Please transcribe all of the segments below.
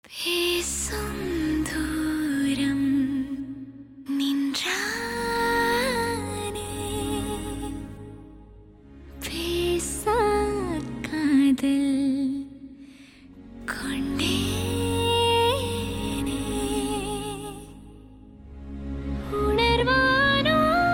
பேசும் தூரம் நின்றானே பேசார் காதல் கொண்டேனே உணர்வானோ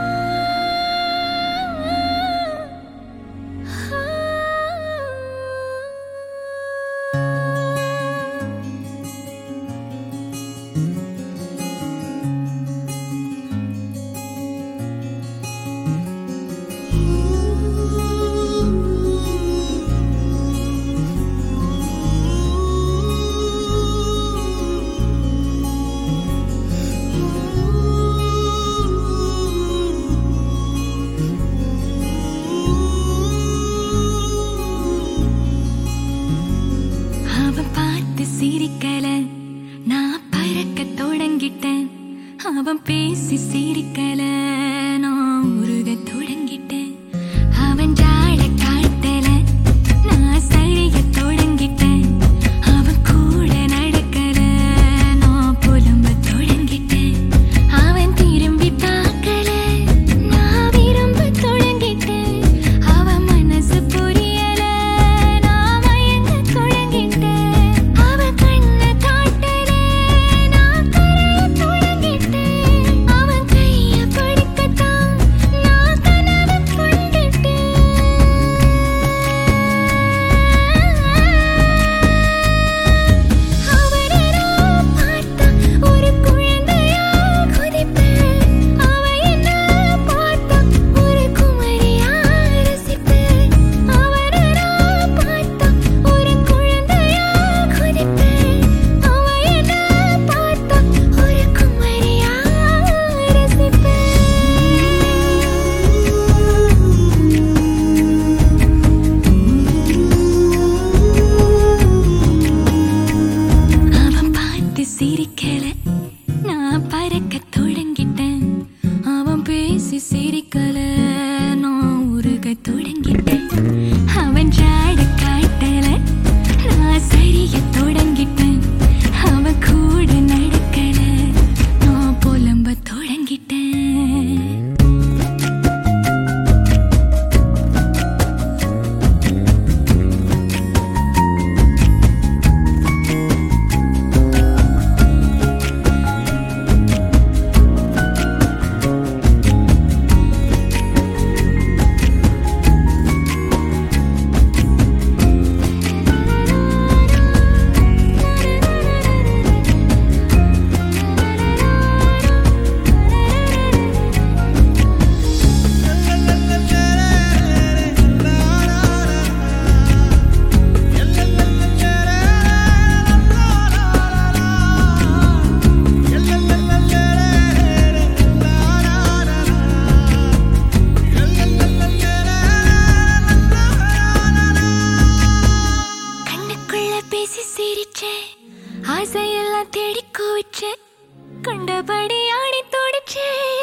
சிரிக்கல நான் பறக்க தொடங்கிட்டேன் அவன் பேசி சிரிக்கல நான் உருக தொடங்கிட்டேன் அவன் ஜாட காட்டல நான் சரிய தொடங்கிட்டேன் அவன் கூட நடக்கல நான் புலம்ப தொடங்கிட்டேன் அவன் திரும்பி பார்க்கல நான் விரும்ப தொடங்கிட்டேன் அவன் மனசு புரியல நான் மயங்க தொடங்கிட்டேன் சிரிக்கல நான் பறக்க தொடங்கிட்டேன் அவன் பேசி சிரிக்கல நான் உருக தொடங்கிட்டேன் அவன் ஜாட காட்டல நான் சரிய தொடங்கிட்டேன் அவன் கூட நடக்கல நான் புலம்ப தொடங்கிட்டேன் பேசி சிரிச்சேன் ஆசையெல்லாம் தேடி குவிச்சேன் கண்டபடி ஆடி தோடிச்சேன்